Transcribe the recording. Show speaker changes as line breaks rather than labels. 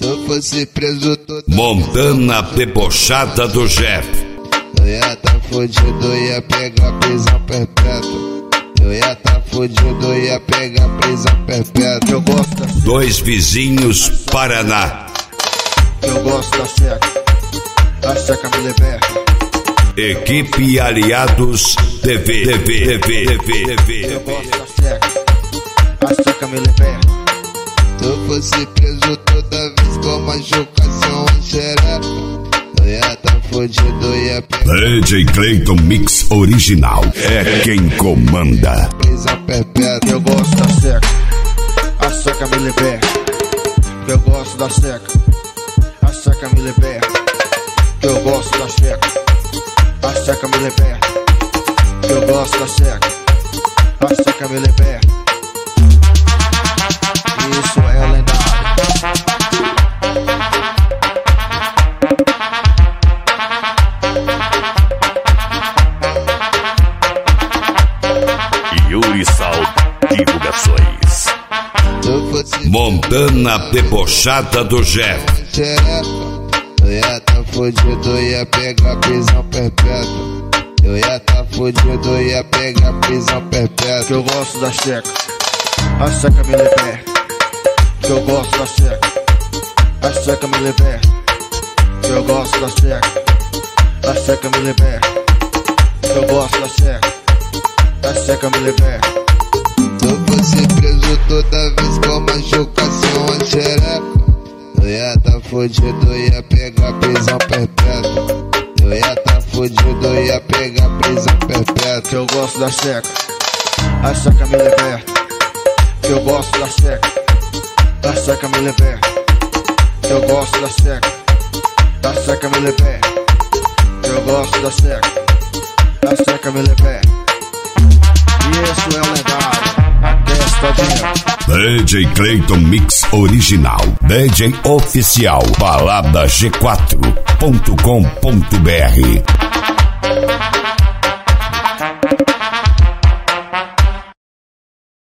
Se eu fosse preso toda
Montana debochada do Jeff.
Eu ia tá fudido, ia pegar prisão perpétua. Eu ia tá fudido, ia pegar prisão perpétua.
Eu gosto da
Dois vizinhos, Paraná.
Eu gosto da seca. A seca me liberta.
Equipe Aliados TV.
Eu gosto da seca. A seca me liberta.
Se eu fosse preso toda vez com machucação a xereca. Eu ia tá fudido, ia pegar
DJ Clayton Mix Original. É quem comanda.
prisão perpétua.
Eu gosto da seca. A seca me liberta. Eu gosto da seca. A seca me liberta. Eu gosto da seca. A seca me liberta. Eu gosto da seca. A seca me liberta. Isso é lendário.
Yuri Sal Divulgações.
Se eu fosse
Montana debochada do Jeff.
xereca, eu ia tá fudido, ia pegar prisão perpétua. Eu ia tá fudido, ia pegar prisão perpétua.
Eu gosto da seca. A seca me liberta. Eu gosto da seca. A seca me liberta. Eu gosto da seca. A seca me liberta. Eu gosto da seca. A seca me liberta.
Se eu fosse preso toda vez com machucação a xereca. Eu ia tá fudido, ia pegar prisão perpétua. Eu ia tá fudido, ia pegar prisão perpétua.
Eu gosto da seca. A seca me liberta. Eu gosto da seca. A seca me liberta. Eu gosto da seca. A seca me liberta. Eu gosto da seca. A seca me liberta. Isso é o lendário.
DJ Clayton Mix Original. DJ Oficial. Balada G4.com.br.